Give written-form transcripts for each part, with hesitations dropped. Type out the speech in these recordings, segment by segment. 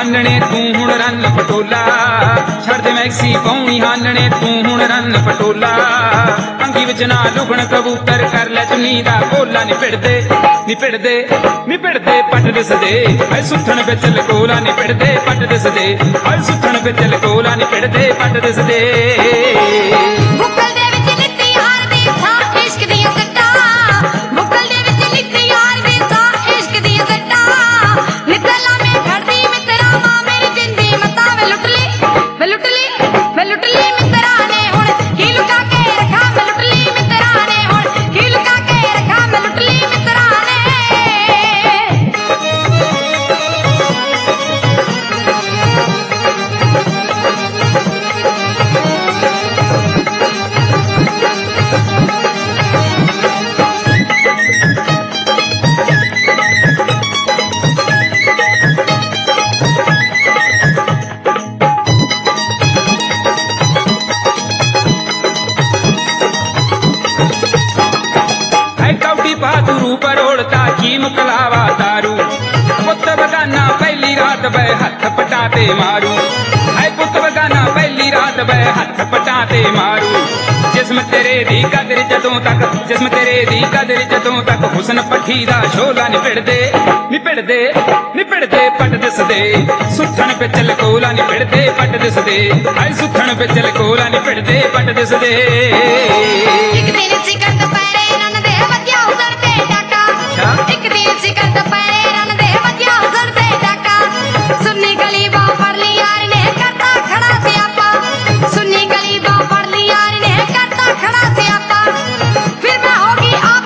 हानने तू हुण रन पटोला छड़ दे मैक्सी पौनी हानने तू हुण रन पटोला अंगी विच ना लुगण कबूतर कर लै चुन्नी दा गोला निपड़ दे पट दिसदे ऐ सुथण विच लकोला निपड़ दे पट दिसदे ऐ सुथण विच लकोला निपड़ दे पट दिसदे बहादुरू परोड़ता की मुकलावा दारू पुत बगाना पहली रात बे हथ पटाते मारू है पुत बगाना पहली रात बे हथ पटाते मारू जिस्म तेरे दी कदर जदों तक हुस्न पठी दा शोला निपड़ दे पट दिसदे सुथण विच लकोला निपड़ दे पट दिसदे हाय सुथण विच लकोला निपड़ दे पट दिसदे एक दिन सिकंद पैरे रन दे वधिया उधरते डाका एक दिन सिकंद पैरे रन दे वधिया उधरते डाका सुन्नी गली बा पड़ ली यार ने करता खड़ा सियापा सुन्नी गली बा पड़ ली यार ने करता खड़ा सियापा फिर मैं होगी आप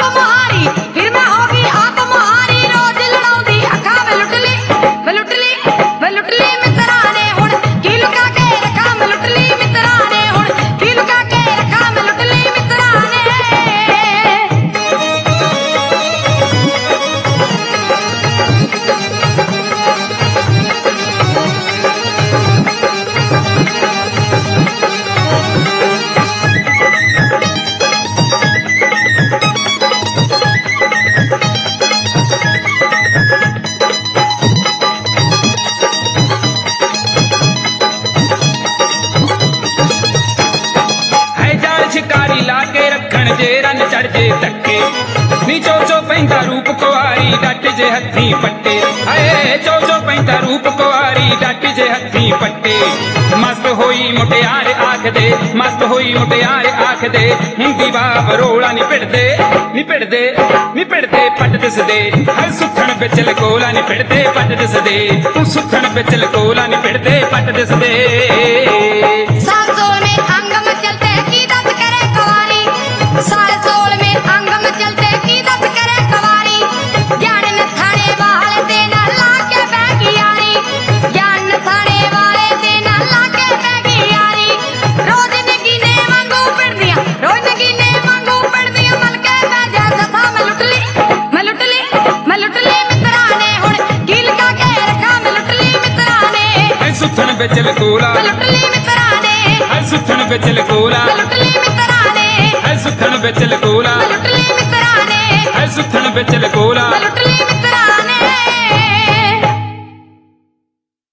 मुहारी रोज लड़ाउंदी अखा में लुट ली मित्रा ने हुण की लुका के रखा मैं लुट ली मित्रा ने हुण की लुका के रखा मैं लुट ली मित्रा ने शिकारी लाके रखण जे रन चढ़ जे धक्के नी चो पैंदा रूप कुआरी डट जे हथी पट्टे हाय चो पैंदा रूप कुआरी डट जे हथी पट्टे मस्त होई मुटियार आख दे हुंदी बा बरोला निपड़ दे पट दिसदे हर सुथण विच लकोला निपड़ दे पट दिसदे तू सुथण विच लकोला निपड़ दे पट दिसदे सासोल में अंग मचलते की दस करे कवारी सासोल में अंग मचलते की दस करे कवारी ज्ञान न थाने वाले दे न लाके बैगी यारी ज्ञान न थाने वाले दे न लाके बैगी यारी रोज नगीने वांगू पड़दियां मल के बैजा सथा मैं लुट ली मित्रा ने हुण की लगा के रखा मैं लुट ली मित्रा ने ऐ सुथण विच लकोला मैं लुट ली मित्रा ने ऐ सुथण विच लकोला मैं लुट ली मित्रा ने ऐ सुथण विच लकोला मैं लुट ली मित्रा ने ऐ सुथण विच